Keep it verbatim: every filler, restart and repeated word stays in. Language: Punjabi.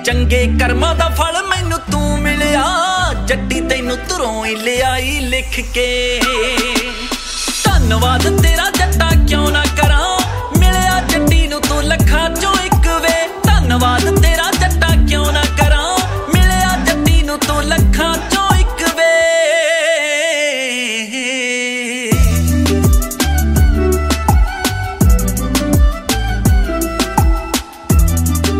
ਚੰਗੇ ਕਰਮਾਂ ਦਾ ਫਲ ਮੈਨੂੰ ਤੂੰ ਮਿਲਿਆ ਜੱਟੀ ਤੈਨੂੰ ਧਰੋਂ ਹੀ ਲਿਆਈ ਲਿਖ ਕੇ ਧੰਨਵਾਦ ਤੇਰਾ ਜੱਟਾ ਕਿਉਂ ਨਾ ਕਰਾਂ